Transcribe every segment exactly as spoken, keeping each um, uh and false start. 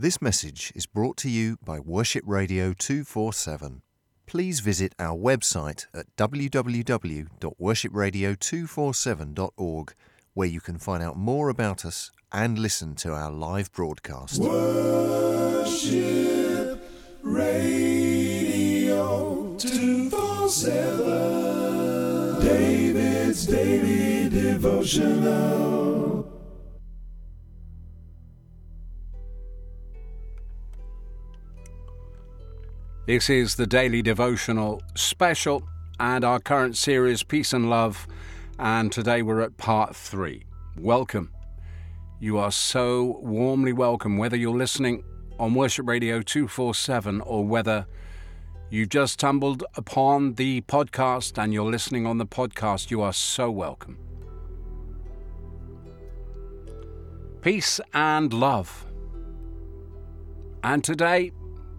This message is brought to you by Worship Radio two forty-seven. Please visit our website at w w w dot worship radio two forty-seven dot org, where you can find out more about us and listen to our live broadcast. Worship Radio two forty-seven, David's Daily Devotional. This is the Daily Devotional Special and our current series, Peace and Love, and today we're at part three. Welcome. You are so warmly welcome, whether you're listening on Worship Radio two forty-seven or whether you've just stumbled upon the podcast and you're listening on the podcast. You are so welcome. Peace and love. And today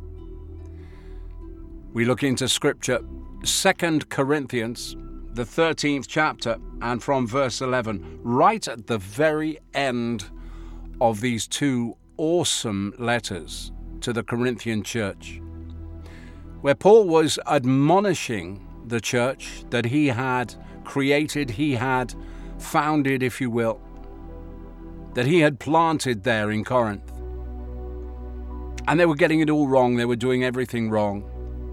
we look into Scripture, Second Corinthians, the thirteenth chapter, and from verse eleven, right at the very end of these two awesome letters to the Corinthian church, where Paul was admonishing the church that he had created, he had founded, if you will, that he had planted there in Corinth. And they were getting it all wrong, they were doing everything wrong.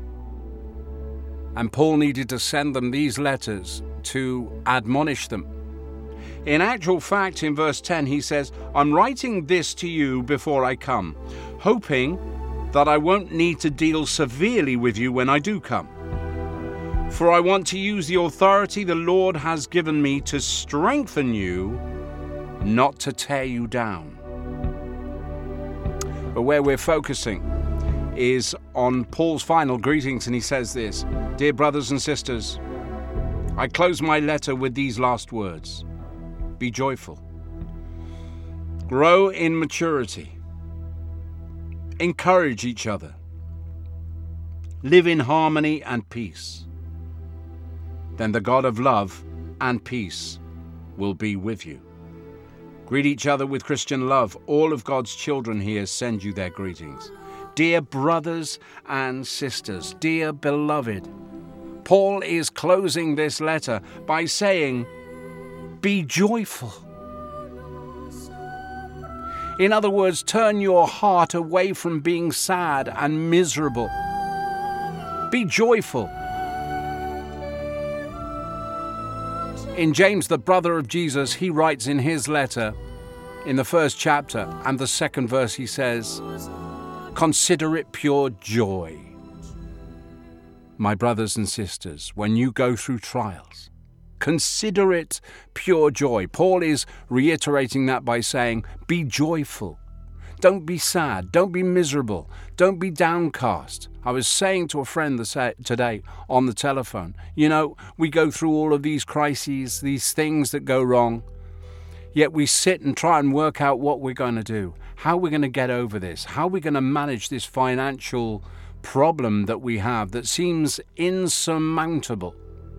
And Paul needed to send them these letters to admonish them. In actual fact, in verse ten, he says, I'm writing this to you before I come, hoping that I won't need to deal severely with you when I do come. For I want to use the authority the Lord has given me to strengthen you, not to tear you down. But where we're focusing is on Paul's final greetings, and he says this: Dear brothers and sisters, I close my letter with these last words. Be joyful. Grow in maturity. Encourage each other. Live in harmony and peace. Then the God of love and peace will be with you. Greet each other with Christian love. All of God's children here send you their greetings. Dear brothers and sisters, dear beloved, Paul is closing this letter by saying, be joyful. In other words, turn your heart away from being sad and miserable. Be joyful. In James, the brother of Jesus, he writes in his letter, in the first chapter and the second verse, he says, consider it pure joy, my brothers and sisters, when you go through trials. Consider it pure joy. Paul is reiterating that by saying, be joyful. Don't be sad. Don't be miserable. Don't be downcast. I was saying to a friend today on the telephone, you know, we go through all of these crises, these things that go wrong, yet we sit and try and work out what we're going to do, how we're going to get over this, how we're going to manage this financial problem that we have that seems insurmountable.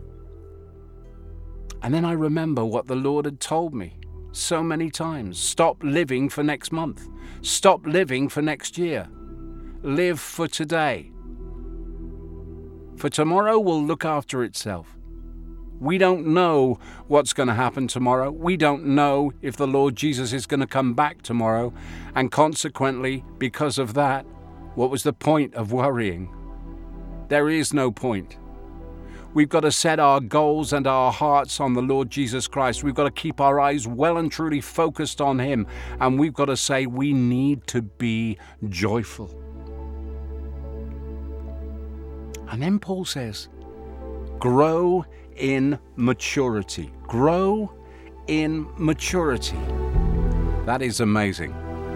And then I remember what the Lord had told me so many times. Stop living for next month. Stop living for next year. Live for today. For tomorrow will look after itself. We don't know what's going to happen tomorrow. We don't know if the Lord Jesus is going to come back tomorrow. And consequently, because of that, what was the point of worrying? There is no point. We've got to set our goals and our hearts on the Lord Jesus Christ. We've got to keep our eyes well and truly focused on Him. And we've got to say we need to be joyful. And then Paul says, grow in maturity. Grow in maturity. That is amazing.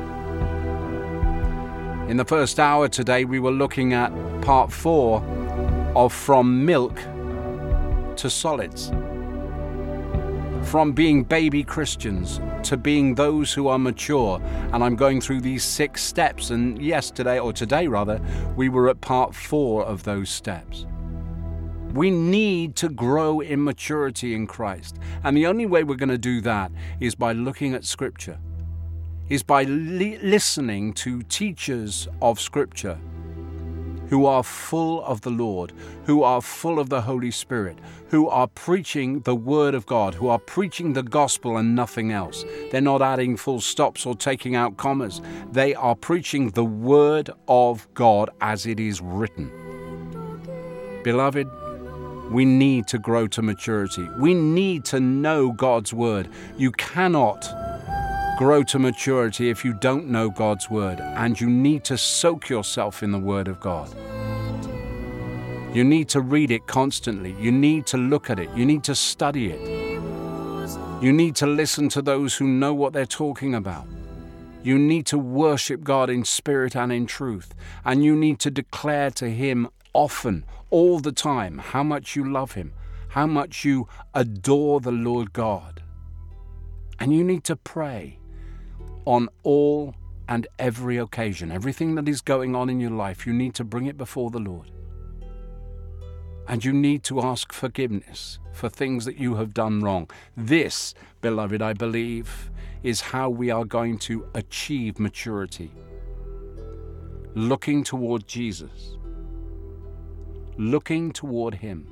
In the first hour today, we were looking at part four of From Milk to Solids. From being baby Christians to being those who are mature. And I'm going through these six steps. And yesterday, or today rather, we were at part four of those steps. We need to grow in maturity in Christ. And the only way we're going to do that is by looking at Scripture. is by li- listening to teachers of Scripture who are full of the Lord, who are full of the Holy Spirit, who are preaching the Word of God, who are preaching the gospel and nothing else. They're not adding full stops or taking out commas. They are preaching the Word of God as it is written. Beloved, we need to grow to maturity. We need to know God's Word. You cannot grow to maturity if you don't know God's Word, and you need to soak yourself in the Word of God. You need to read it constantly. You need to look at it. You need to study it. You need to listen to those who know what they're talking about. You need to worship God in spirit and in truth, and you need to declare to Him often, all the time, how much you love Him, how much you adore the Lord God. And you need to pray on all and every occasion. Everything that is going on in your life, you need to bring it before the Lord. And you need to ask forgiveness for things that you have done wrong. This, beloved, I believe, is how we are going to achieve maturity. Looking toward Jesus. Looking toward Him.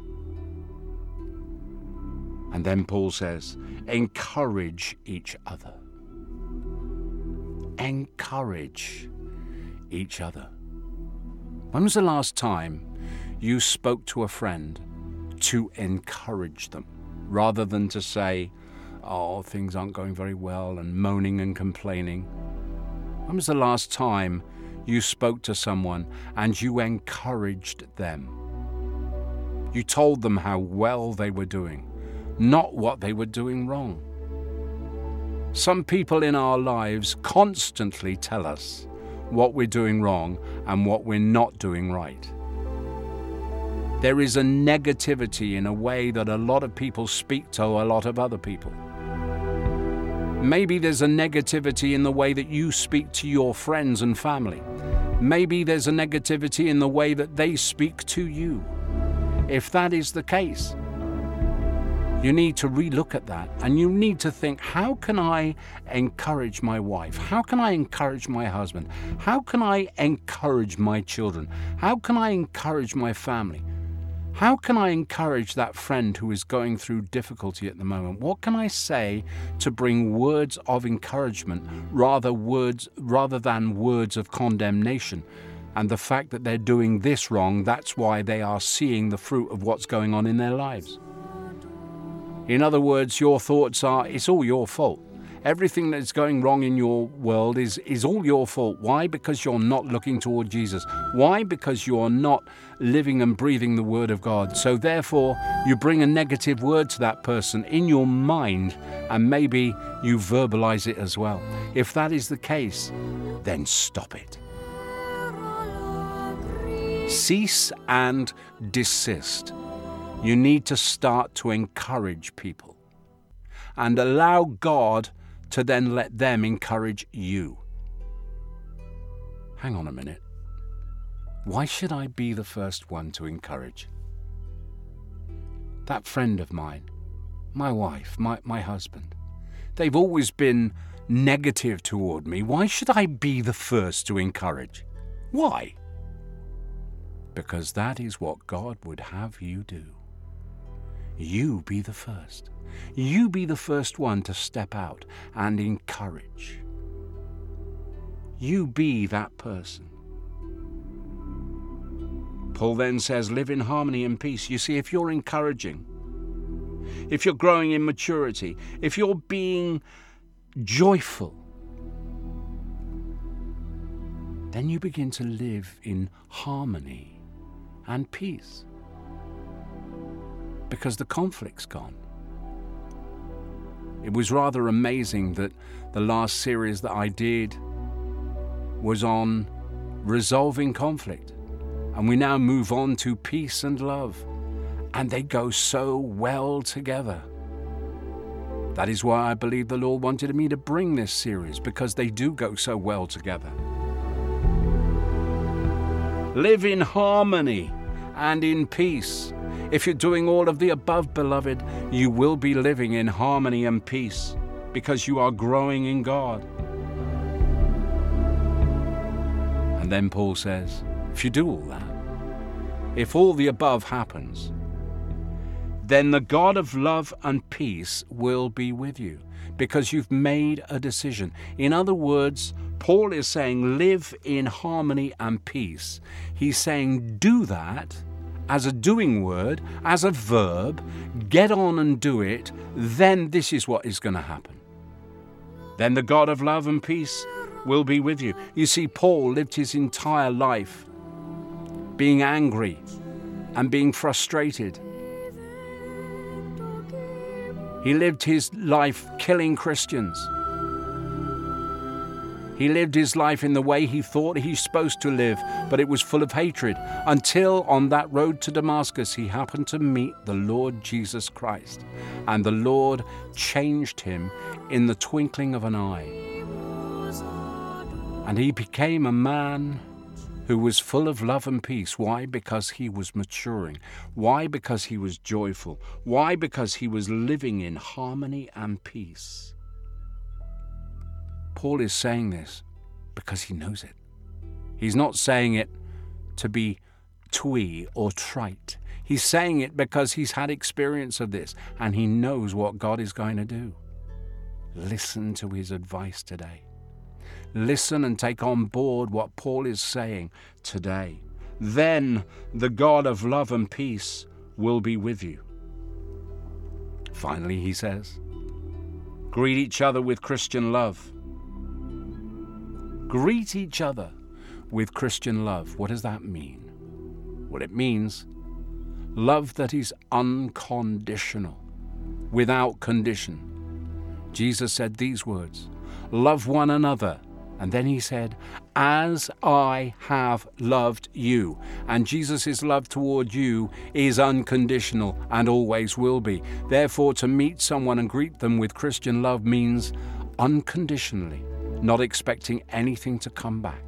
And then Paul says, encourage each other. Encourage each other. When was the last time you spoke to a friend to encourage them, rather than to say, oh, things aren't going very well, and moaning and complaining? When was the last time you spoke to someone and you encouraged them? You told them how well they were doing, not what they were doing wrong. Some people in our lives constantly tell us what we're doing wrong and what we're not doing right. There is a negativity in a way that a lot of people speak to a lot of other people. Maybe there's a negativity in the way that you speak to your friends and family. Maybe there's a negativity in the way that they speak to you. If that is the case, you need to relook at that, and you need to think, how can I encourage my wife? How can I encourage my husband? How can I encourage my children? How can I encourage my family? How can I encourage that friend who is going through difficulty at the moment? What can I say to bring words of encouragement rather words rather than words of condemnation? And the fact that they're doing this wrong, that's why they are seeing the fruit of what's going on in their lives. In other words, your thoughts are, it's all your fault. Everything that's going wrong in your world is, is all your fault. Why? Because you're not looking toward Jesus. Why? Because you're not living and breathing the Word of God. So therefore, you bring a negative word to that person in your mind, and maybe you verbalize it as well. If that is the case, then stop it. Cease and desist. You need to start to encourage people and allow God to then let them encourage you. Hang on a minute. Why should I be the first one to encourage? That friend of mine, my wife, my, my husband, they've always been negative toward me. Why should I be the first to encourage? Why? Because that is what God would have you do. You be the first. You be the first one to step out and encourage. You be that person. Paul then says, live in harmony and peace. You see, if you're encouraging, if you're growing in maturity, if you're being joyful, then you begin to live in harmony and peace. Because the conflict's gone. It was rather amazing that the last series that I did was on resolving conflict. And we now move on to peace and love. And they go so well together. That is why I believe the Lord wanted me to bring this series, because they do go so well together. Live in harmony and in peace. If you're doing all of the above, beloved, you will be living in harmony and peace because you are growing in God. And then Paul says, if you do all that, if all the above happens, then the God of love and peace will be with you, because you've made a decision. In other words, Paul is saying live in harmony and peace. He's saying do that as a doing word, as a verb, get on and do it, then this is what is going to happen. Then the God of love and peace will be with you. You see, Paul lived his entire life being angry and being frustrated. He lived his life killing Christians. He lived his life in the way he thought he's supposed to live, but it was full of hatred, until on that road to Damascus he happened to meet the Lord Jesus Christ, and the Lord changed him in the twinkling of an eye. And he became a man who was full of love and peace. Why? Because he was maturing. Why? Because he was joyful. Why? Because he was living in harmony and peace. Paul is saying this because he knows it. He's not saying it to be twee or trite. He's saying it because he's had experience of this and he knows what God is going to do. Listen to his advice today. Listen and take on board what Paul is saying today. Then the God of love and peace will be with you. Finally, he says, greet each other with Christian love. Greet each other with Christian love. What does that mean? Well, it means love that is unconditional, without condition. Jesus said these words, love one another. And then he said, as I have loved you. And Jesus' love toward you is unconditional and always will be. Therefore, to meet someone and greet them with Christian love means unconditionally, not expecting anything to come back.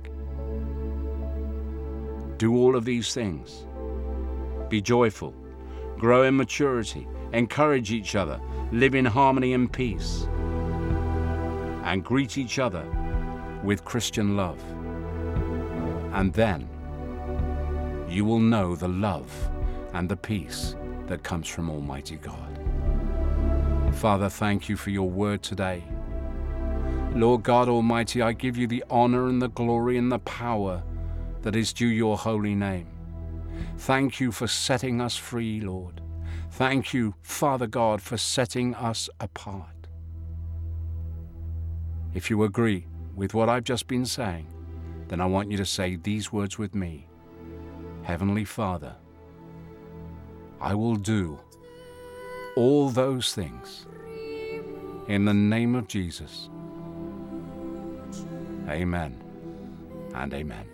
Do all of these things. Be joyful, grow in maturity, encourage each other, live in harmony and peace, and greet each other with Christian love. And then you will know the love and the peace that comes from Almighty God. Father, thank you for your word today. Lord God Almighty, I give you the honor and the glory and the power that is due your holy name. Thank you for setting us free, Lord. Thank you, Father God, for setting us apart. If you agree with what I've just been saying, then I want you to say these words with me. Heavenly Father, I will do all those things in the name of Jesus. Amen and amen.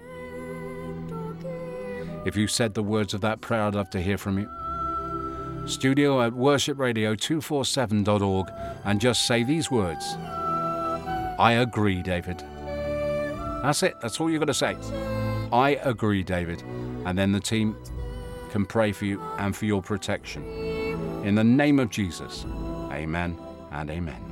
If you said the words of that prayer, I'd love to hear from you. Studio at worship radio two forty-seven dot org, and just say these words. I agree, David. That's it. That's all you've got to say. I agree, David. And then the team can pray for you and for your protection. In the name of Jesus, amen and amen.